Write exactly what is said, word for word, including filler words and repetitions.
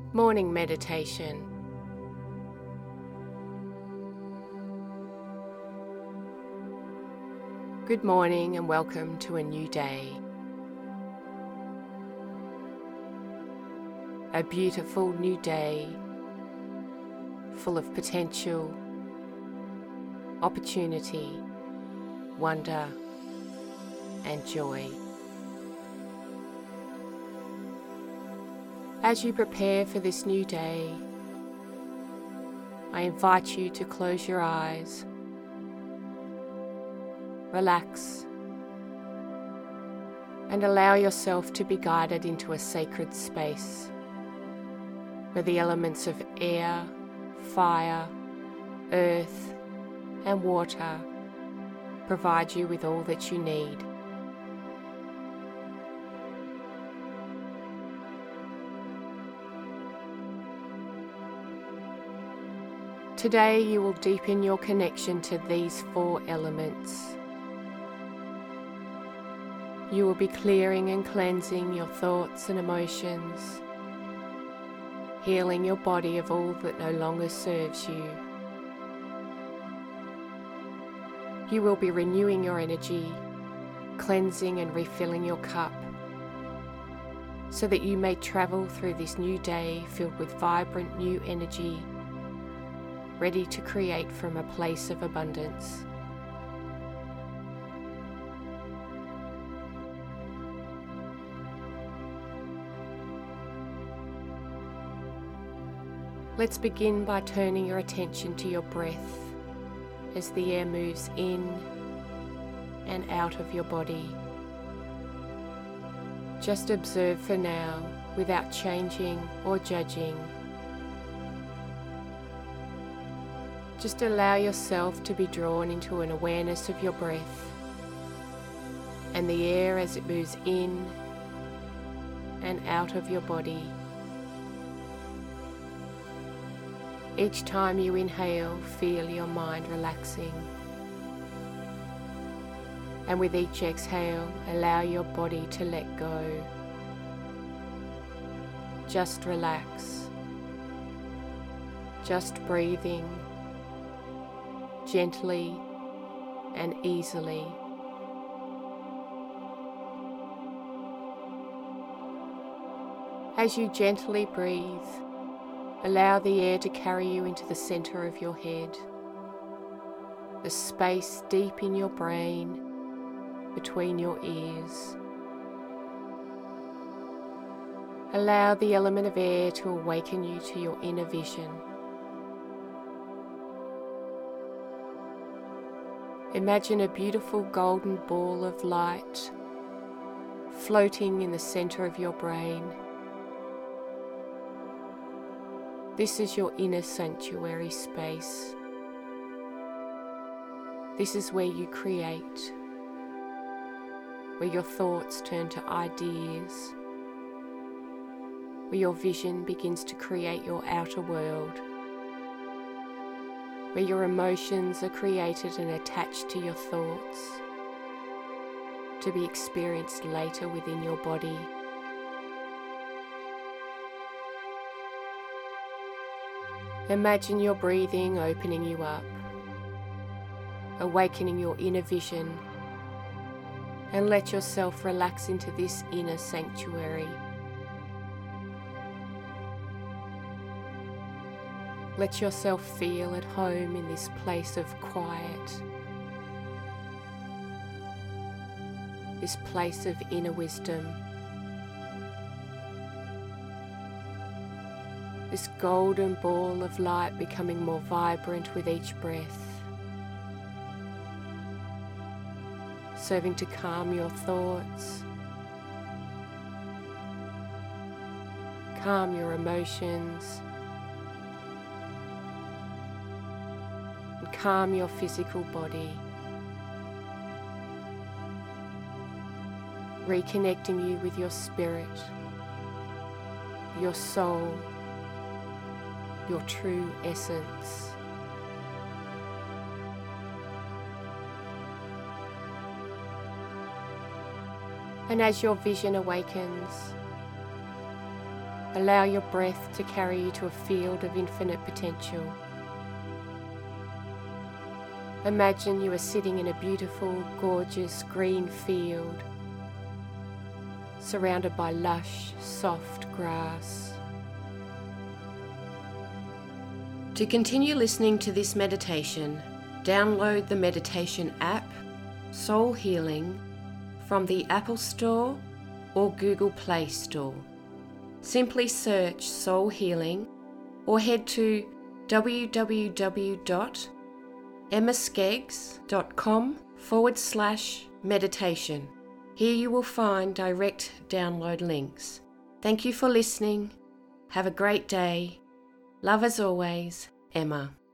Morning meditation. Good morning and welcome to a new day. A beautiful new day full of potential, opportunity, wonder and joy. As you prepare for this new day, I invite you to close your eyes, relax, and allow yourself to be guided into a sacred space where the elements of air, fire, earth, and water provide you with all that you need. Today you will deepen your connection to these four elements. You will be clearing and cleansing your thoughts and emotions, healing your body of all that no longer serves you. You will be renewing your energy, cleansing and refilling your cup, so that you may travel through this new day filled with vibrant new energy, ready to create from a place of abundance. Let's begin by turning your attention to your breath as the air moves in and out of your body. Just observe for now without changing or judging. Just allow yourself to be drawn into an awareness of your breath and the air as it moves in and out of your body. Each time you inhale, feel your mind relaxing. And with each exhale, allow your body to let go. Just relax. Just breathing gently and easily. As you gently breathe, allow the air to carry you into the center of your head, the space deep in your brain between your ears. Allow the element of air to awaken you to your inner vision. Imagine a beautiful golden ball of light floating in the center of your brain. This is your inner sanctuary space. This is where you create, where your thoughts turn to ideas, where your vision begins to create your outer world, where your emotions are created and attached to your thoughts, to be experienced later within your body. Imagine your breathing opening you up, awakening your inner vision, and let yourself relax into this inner sanctuary. Let yourself feel at home in this place of quiet, this place of inner wisdom, this golden ball of light becoming more vibrant with each breath, serving to calm your thoughts, calm your emotions, and calm your physical body, reconnecting you with your spirit, your soul, your true essence. And as your vision awakens, Allow your breath to carry you to a field of infinite potential. Imagine you are sitting in a beautiful, gorgeous green field, surrounded by lush, soft grass. To continue listening to this meditation, download the meditation app, Soul Healing, from the Apple Store or Google Play Store. Simply search Soul Healing or head to w w w dot emma skeggs dot com forward slash meditation. Here you will find direct download links. Thank you for listening. Have a great day. Love as always, Emma.